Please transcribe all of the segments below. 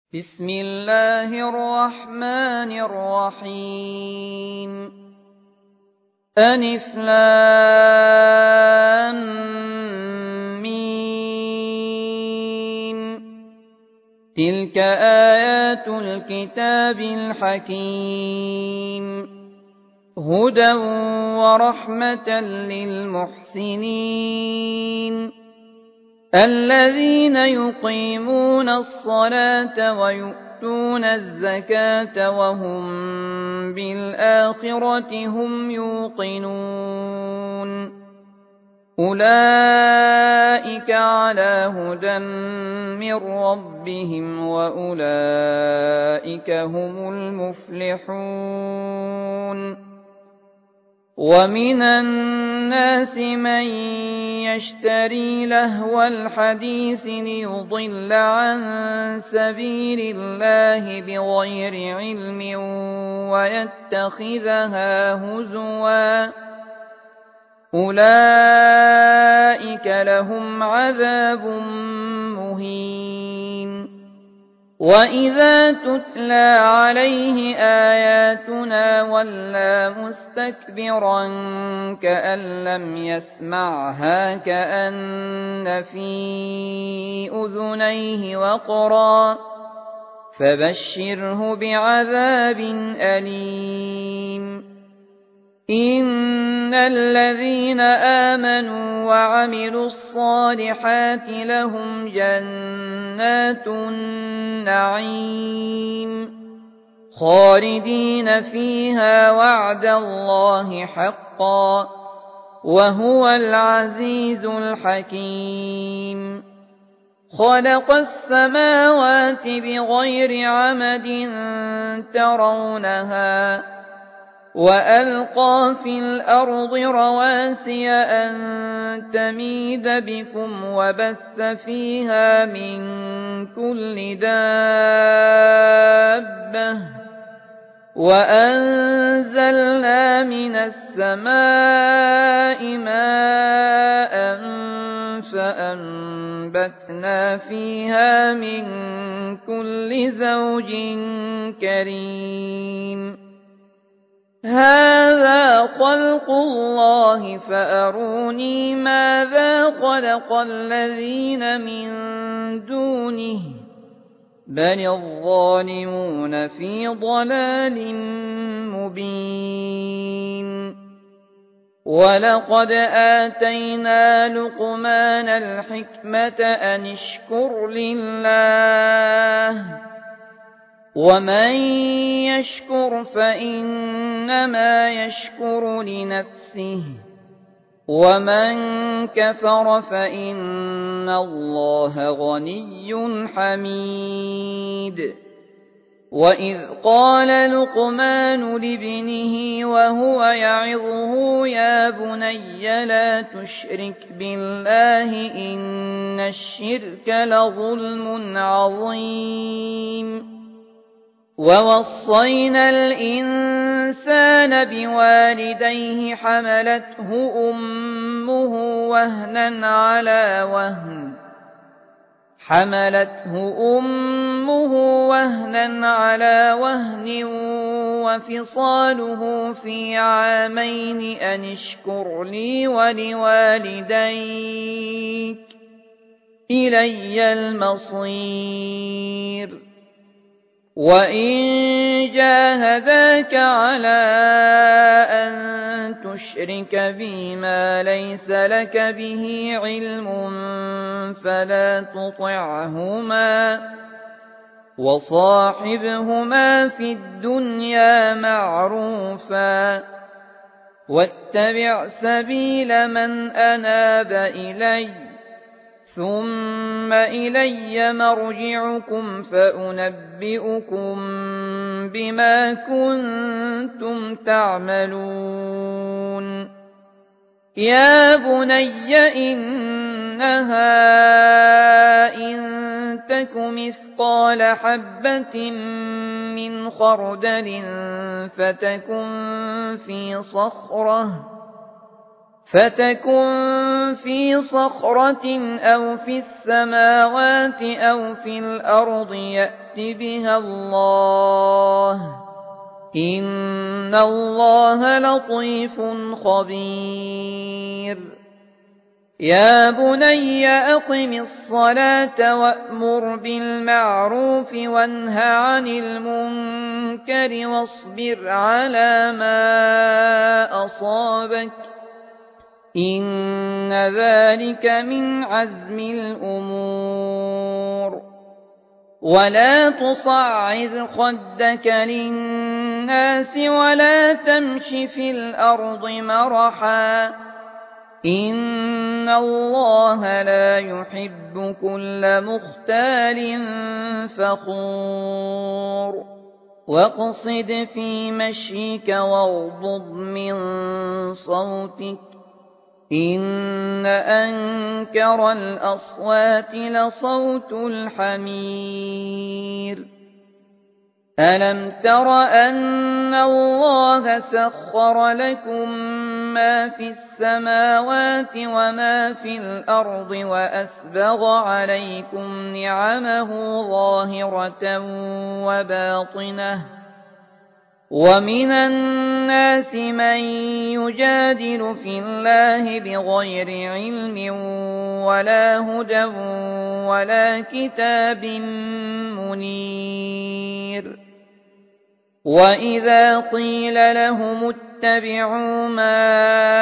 بسم الله الرحمن الرحيم ألف لام ميم تلك آيات الكتاب الحكيم هدى ورحمة للمحسنين الذين يقيمون الصلاة ويؤتون الزكاة وهم بالآخرة هم يوقنون أولئك على هدى من ربهم وأولئك هم المفلحون ومن الناس من يشتري لهو الحديث ليضل عن سبيل الله بغير علم ويتخذها هزوا أولئك لهم عذاب مهين وإذا تتلى عليه آياتنا ولى مستكبرا كأن لم يسمعها كأن في أذنيه وقرا فبشره بعذاب أليم إن الذين آمنوا وعملوا الصالحات لهم جنات النعيم خالدين فيها وعد الله حقا وهو العزيز الحكيم خلق السماوات بغير عمد ترونها وألقى في الأرض رواسي أن تميد بكم وبث فيها من كل دابة وأنزلنا من السماء ماء فأنبتنا فيها من كل زوج كريم هذا خلق الله فأروني ماذا خلق الذين من دونه بل الظالمون في ضلال مبين ولقد آتينا لقمان الحكمة أن اشكر لله ومن يشكر فإنما يشكر لنفسه ومن كفر فإن الله غني حميد وإذ قال لقمان لابنه وهو يعظه يا بني لا تشرك بالله إن الشرك لظلم عظيم ووصينا الإنسان بوالديه حملته أمه وهنا على وهن وفصاله في عامين أن اشكر لي ولوالديك إلي المصير وإن جاهداك على أن تشرك بي ما ليس لك به علم فلا تطعهما وصاحبهما في الدنيا معروفا واتبع سبيل من أناب إلي ثم إلي مرجعكم فأنبئكم بما كنتم تعملون يا بني إنها إن تك مثقال حبة من خردل فتكن في صخرة فتكن في صخرة أو في السماوات أو في الأرض يأت بها الله إن الله لطيف خبير يا بني أقم الصلاة وأمر بالمعروف وانه عن المنكر واصبر على ما أصابك إن ذلك من عزم الأمور ولا تصعر خدك للناس ولا تمش في الأرض مرحا إن الله لا يحب كل مختال فخور واقصد في مشيك واغضض من صوتك إن أنكر الأصوات لصوت الحمير ألم تر أن الله سخر لكم ما في السماوات وما في الأرض وأسبغ عليكم نعمه ظاهرة وباطنة ومن الناس من يجادل في الله بغير علم ولا هدى ولا كتاب منير وإذا قيل لهم اتبعوا ما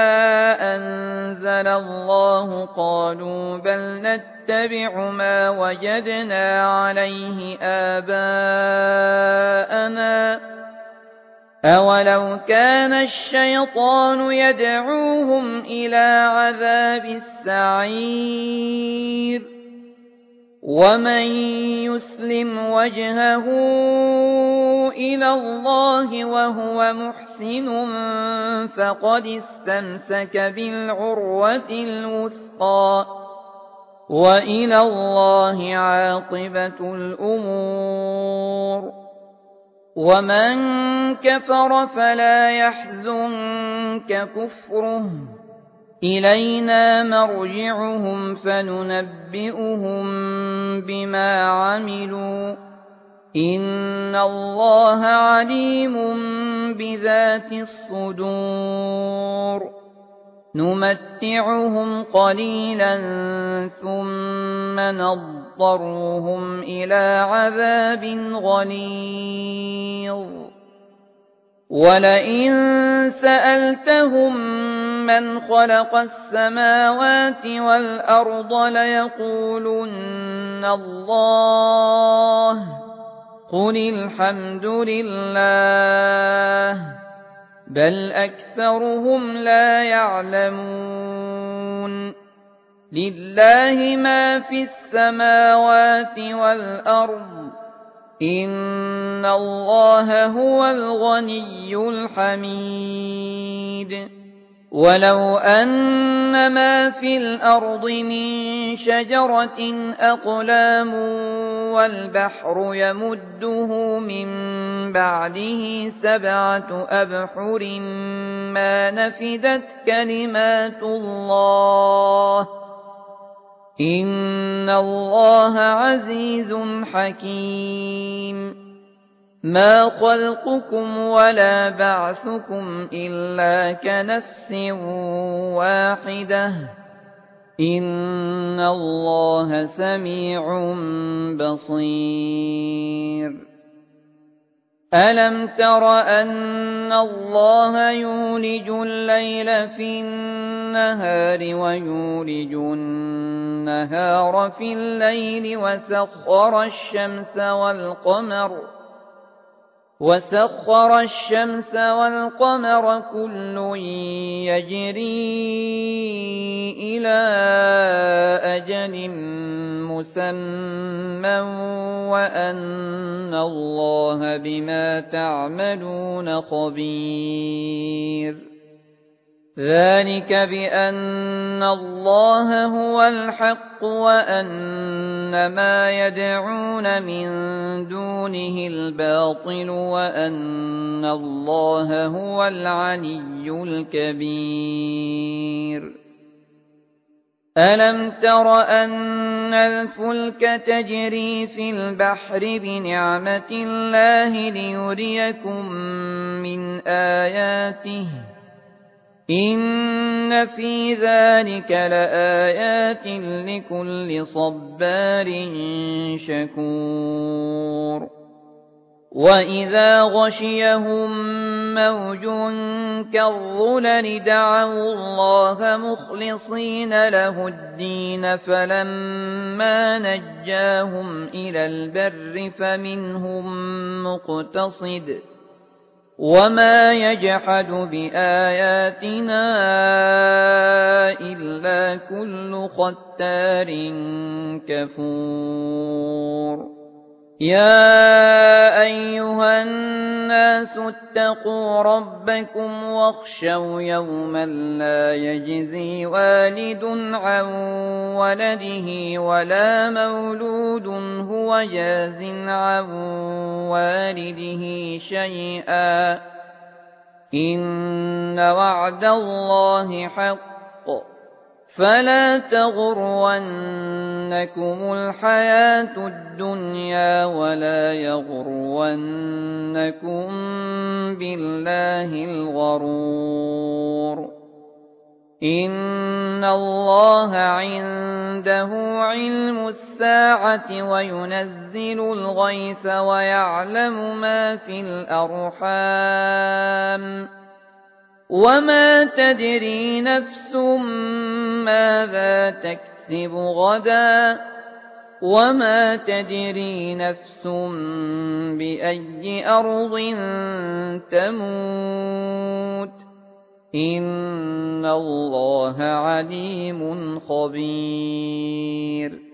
أنزل الله قالوا بل نتبع ما وجدنا عليه آباءنا أولو كان الشيطان يدعوهم إلى عذاب السعير ومن يسلم وجهه إلى الله وهو محسن فقد استمسك بالعروة الوثقى وإلى الله عاقبة الأمور ومن كفر فلا يحزنك كفره إلينا مرجعهم فننبئهم بما عملوا إن الله عليم بذات الصدور نمتعهم قليلا ثم نضطرهم إلى عذاب غليظ ولئن سألتهم من خلق السماوات والأرض ليقولن الله قل الحمد لله بل أكثرهم لا يعلمون لله ما في السماوات والأرض إن الله هو الغني الحميد ولو أن ما في الأرض من شجرة أقلام والبحر يمده من بعده 7 أبحر ما نفدت كلمات الله إن الله عزيز حكيم ما خلقكم ولا بعثكم إلا كنفس واحدة إن الله سميع بصير ألم تر أن الله يولج الليل في النهار ويولج النهار في الليل وسخر الشمس والقمر كل يجري إلى أجل مسمى وأن الله بما تعملون خبير ذلك بأن الله هو الحق وأن ما يدعون من دونه الباطل وأن الله هو العلي الكبير ألم تر أن الفلك تجري في البحر بنعمة الله ليريكم من آياته إن في ذلك لآيات لكل صبار شكور وإذا غشيهم موج كالظلل دعوا الله مخلصين له الدين فلما نجاهم إلى البر فمنهم مقتصد وما يجحد بآياتنا إلا كل ختار كفور يا أيها الناس اتقوا ربكم واخشوا يوما لا يجزي والد عن ولده ولا مولود هو جاز عن والده شيئا إن وعد الله حق فلا تغرنكم الحياة الدنيا ولا يغرنكم بالله الغرور إن الله عنده علم الساعة وينزل الغيث ويعلم ما في الأرحام وما تدري نفس ماذا تكسب غدا وما تدري نفس بأي أرض تموت إن الله عليم خبير